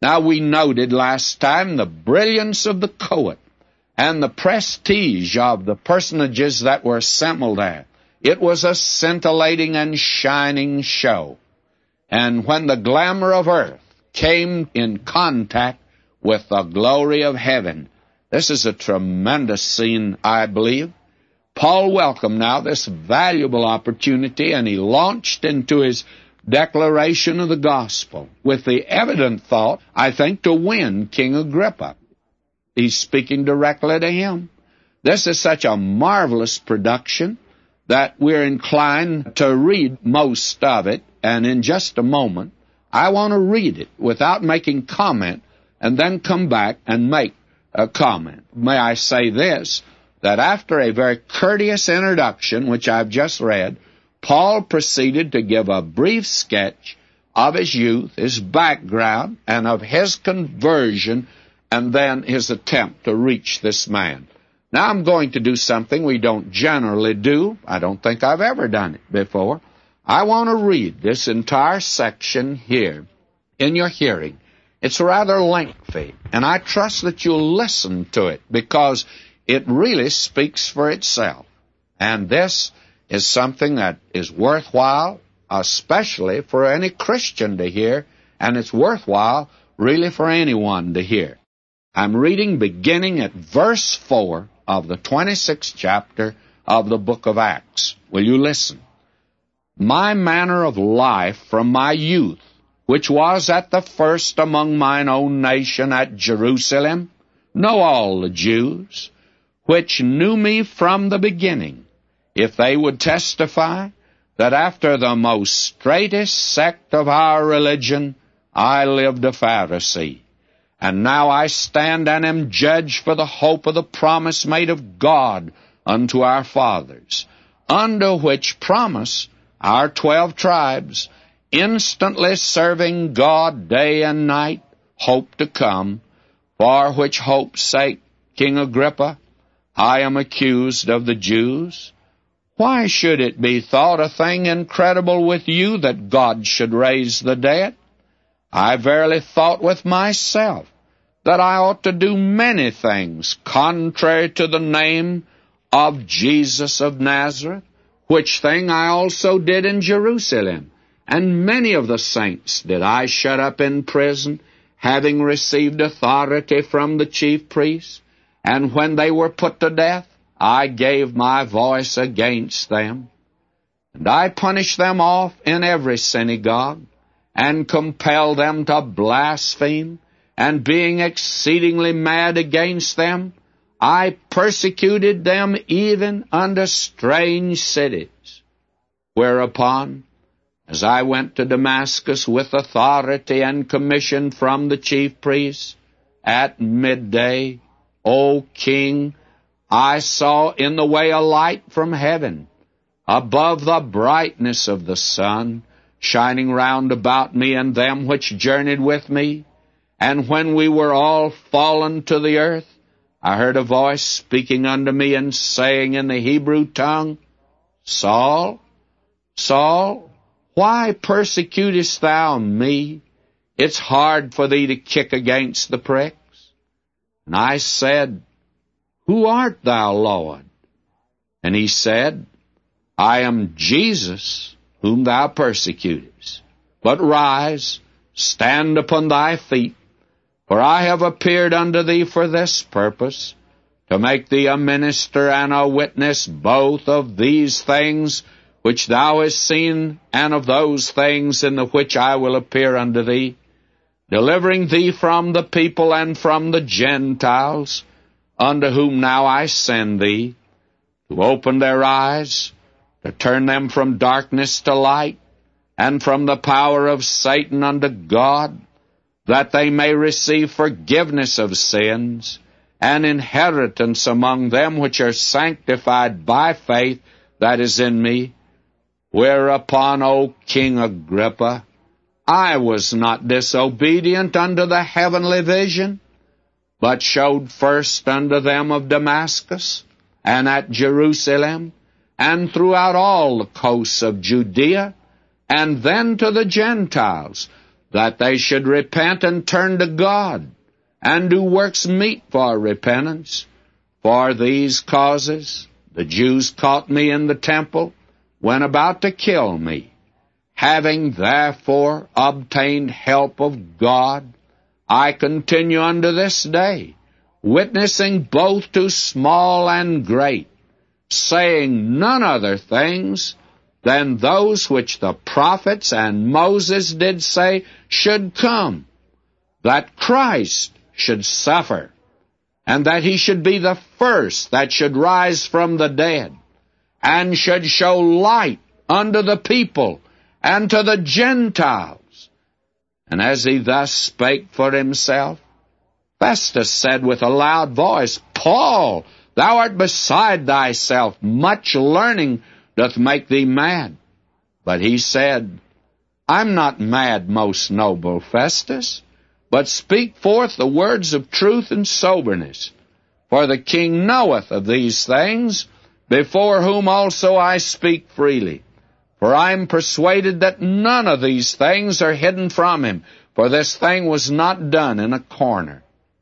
Now, we noted last time the brilliance of the court and the prestige of the personages that were assembled there. It was a scintillating and shining show. And when the glamour of earth came in contact with the glory of heaven, this is a tremendous scene, I believe. Paul welcomed now this valuable opportunity, and he launched into his declaration of the gospel with the evident thought, I think, to win King Agrippa. He's speaking directly to him. This is such a marvelous production that we're inclined to read most of it, and in just a moment, I want to read it without making comment and then come back and make a comment. May I say this, that after a very courteous introduction, which I've just read, Paul proceeded to give a brief sketch of his youth, his background, and of his conversion, and then his attempt to reach this man. Now I'm going to do something we don't generally do. I don't think I've ever done it before. I want to read this entire section here in your hearing. It's rather lengthy, and I trust that you'll listen to it because it really speaks for itself. And this is something that is worthwhile, especially for any Christian to hear, and it's worthwhile really for anyone to hear. I'm reading beginning at verse 4 of the 26th chapter of the book of Acts. Will you listen? My manner of life from my youth, which was at the first among mine own nation at Jerusalem, know all the Jews, which knew me from the beginning, if they would testify that after the most straightest sect of our religion I lived a Pharisee. And now I stand and am judged for the hope of the promise made of God unto our fathers, under which promise our 12 tribes, instantly serving God day and night, hope to come, for which hope's sake, King Agrippa, I am accused of the Jews. Why should it be thought a thing incredible with you that God should raise the dead? I verily thought with myself that I ought to do many things contrary to the name of Jesus of Nazareth, which thing I also did in Jerusalem. And many of the saints did I shut up in prison, having received authority from the chief priests. And when they were put to death, I gave my voice against them. And I punished them off in every synagogue, and compelled them to blaspheme. And being exceedingly mad against them, I persecuted them even unto strange cities. Whereupon, as I went to Damascus with authority and commission from the chief priests, at midday, O King, I saw in the way a light from heaven, above the brightness of the sun, shining round about me and them which journeyed with me. And when we were all fallen to the earth, I heard a voice speaking unto me and saying in the Hebrew tongue, Saul, Saul, why persecutest thou me? It's hard for thee to kick against the pricks. And I said, Who art thou, Lord? And he said, I am Jesus, whom thou persecutest. But rise, stand upon thy feet, for I have appeared unto thee for this purpose, to make thee a minister and a witness both of these things which thou hast seen, and of those things in the which I will appear unto thee, delivering thee from the people and from the Gentiles, unto whom now I send thee, to open their eyes, to turn them from darkness to light, and from the power of Satan unto God, that they may receive forgiveness of sins, and inheritance among them which are sanctified by faith that is in me. Whereupon, O King Agrippa, I was not disobedient unto the heavenly vision, but showed first unto them of Damascus, and at Jerusalem, and throughout all the coasts of Judea, and then to the Gentiles, that they should repent and turn to God, and do works meet for repentance. For these causes the Jews caught me in the temple, when about to kill me. Having therefore obtained help of God, I continue unto this day, witnessing both to small and great, saying none other things than those which the prophets and Moses did say should come, that Christ should suffer, and that he should be the first that should rise from the dead, and should show light unto the people and to the Gentiles. And as he thus spake for himself, Festus said with a loud voice, Paul, thou art beside thyself, much learning doth make thee mad. But he said, I'm not mad, most noble Festus, but speak forth the words of truth and soberness. For the king knoweth of these things, before whom also I speak freely. For I am persuaded that none of these things are hidden from him, for this thing was not done in a corner.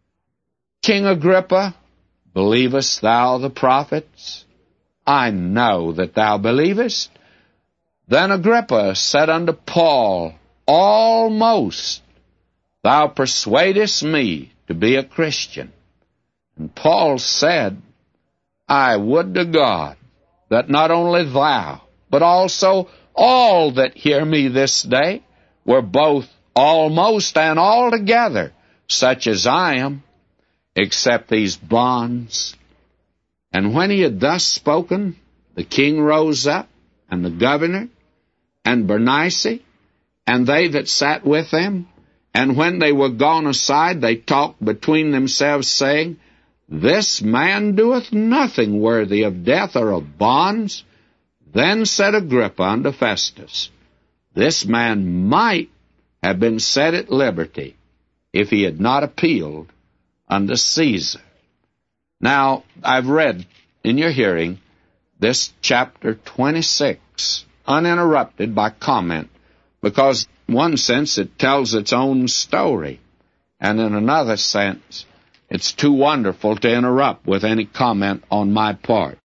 King Agrippa, believest thou the prophets? I know that thou believest. Then Agrippa said unto Paul, Almost thou persuadest me to be a Christian. And Paul said, I would to God that not only thou, but also all that hear me this day were both almost and altogether such as I am, except these bonds. And when he had thus spoken, the king rose up, and the governor, and Bernice, and they that sat with them. And when they were gone aside, they talked between themselves, saying, This man doeth nothing worthy of death or of bonds. Then said Agrippa unto Festus, This man might have been set at liberty, if he had not appealed unto Caesar. Now, I've read in your hearing this chapter 26, uninterrupted by comment, because in one sense it tells its own story, and in another sense it's too wonderful to interrupt with any comment on my part.